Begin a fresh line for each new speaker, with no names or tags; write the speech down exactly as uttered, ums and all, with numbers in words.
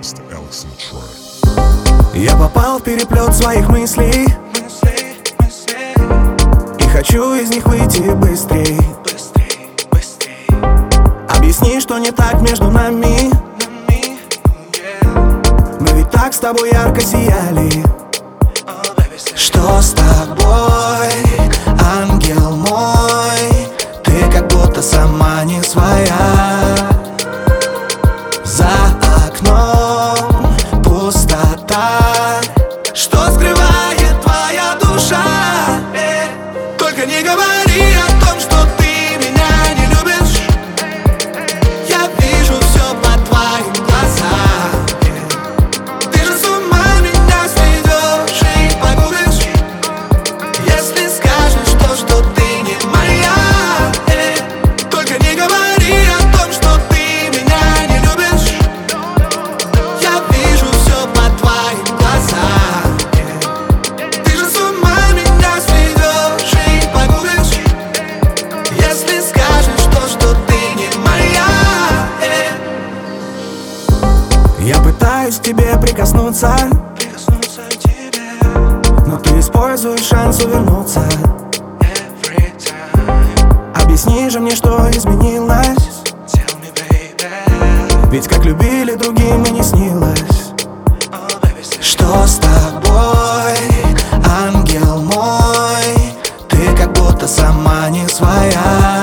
Я попал в переплет своих мыслей и хочу из них выйти быстрей. Объясни, что не так между нами. Мы ведь так с тобой ярко сияли. Что с тобой, ангел мой? Ты как будто сама не своя. За окном пустота. Что скрывает твоя душа? Только не говори о том, что ты меня не любишь. Я вижу все по твоим глазам. Ты же с ума меня сведешь и погубишь, если скажешь то, что ты не моя. Только не говори о том, что ты меня не любишь. Я вижу все по твоим глазам. Ты же с ума меня сведешь и погубишь, если скажешь то, что ты не моя. Я пытаюсь к тебе прикоснуться, но ты используешь шанс увернуться. Объясни же мне, что изменилось, ведь как любили другим и не снилось. Что с тобой, ангел мой? Ты как будто сама не своя.